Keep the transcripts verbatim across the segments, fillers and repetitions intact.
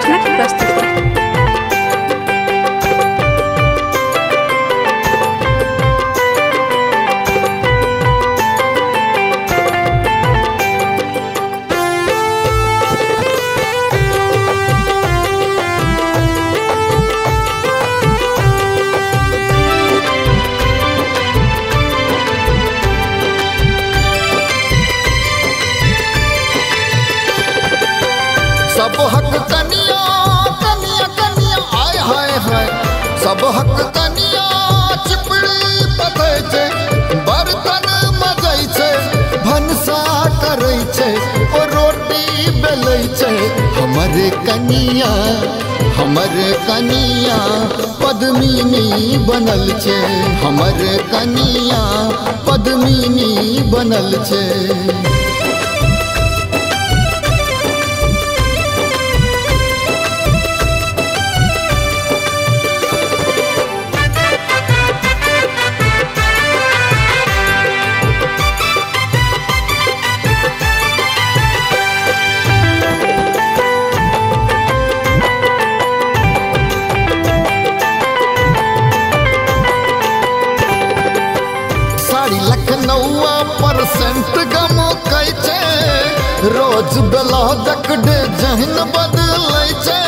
रचनाक प्रस्तुति। सब हक कनिया कनिया कनिया आय हाय हाय सब हक कनिया चिपड़ी पथै छै बर्तन मजै छै भनसा करै छै ओ रोटी बेलै छै हमर कनिया हमर कनिया पद्मिनी बनल छै हमर कनिया पद्मिनी बनल छै। लखनऊआ परसेंट गमो कै छै रोज ब्लाउजक डिजाइन बदलै छै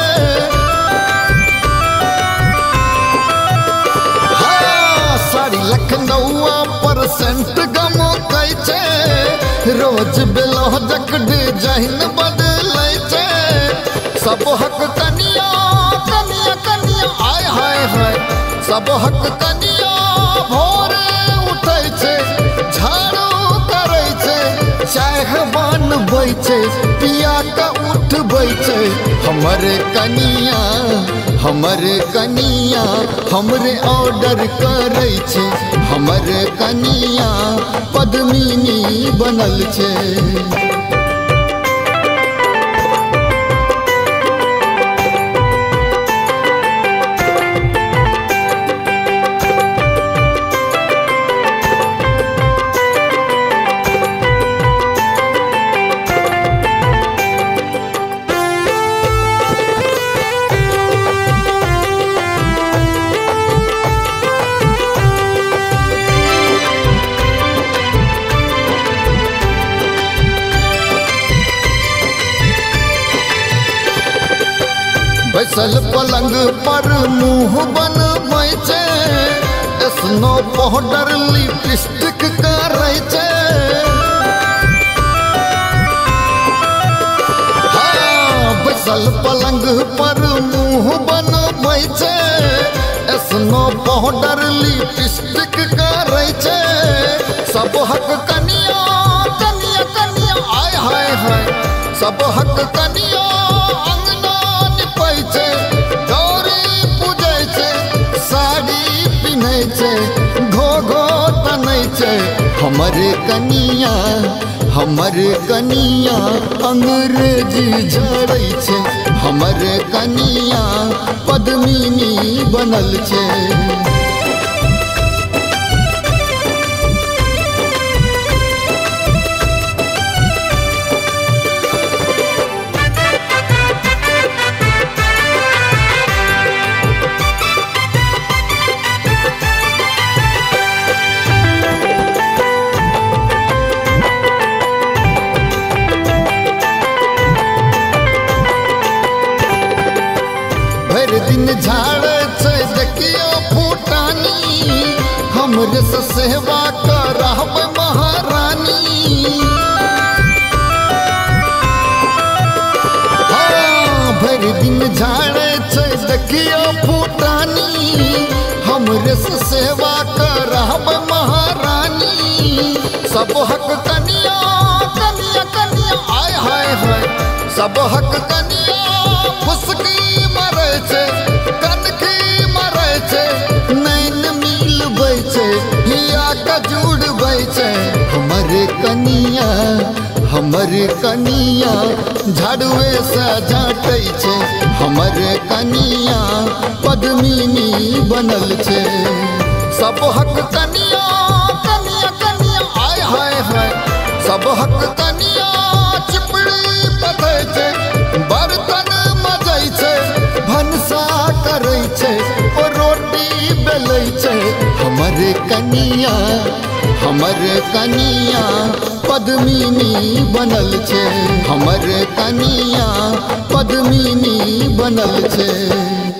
हाँ साड़ी लखनऊआ परसेंट गमो कै छै रोज ब्लाउजक डिजाइन बदलै छै। सब हक कनिया कनिया कनिया आय हाय हाय सब हक कनिया भोरे उठै छै झाड़ू करै छै चाह बनबै छै पिया के उठबै छै हमर कनिया हमर कनिया हमरे ऑर्डर करै छै हमर कनिया पद्मिनी बनल छै। बैसल पलंग पर मुंह बनबै छै स्नो पाउडर लिपस्टिक करै छै हाँ बैसल पलंग पर मुंह बनबै छै स्नो पाउडर लिपस्टिक करै छै। सब हक कनिया कनिया कनिया आय हाय हाय सब हक कनिया गौरी पूजै छै साड़ी पिन्है छै घो घो तनै छै हमर कनिया हमर कनिया अंग्रेजी झड़ै छै हमर कनिया पद्मिनी बनल छै। भर दिन झाड़े छै देखियो फूटानी हमरे से सेवा करब महारानी हाँ भर दिन झाड़े छै देखियो फूटानी हमरे से सेवा करब महारानी। सब हक कनिया कनिया कनिया आय हाय हाय सब हक कनिया फुसकी मरै छै कनखी मरै छै नैन मिलबै छै हिया के जुड़बै छै हमर कनिया हमर कनिया झाड़ुए से झाँटै छै हमर कनिया पद्मिनी बनल छै। सब हक कनिया कनिया कनिया आय हाय हाय सब हक कनिया चिपड़ी पथै छै बर्तन मजै छै छै ओ रोटी बेलै छै हमर कनिया हमर कनिया पद्मिनी बनल छै हमर कनिया पद्मिनी बनल छै।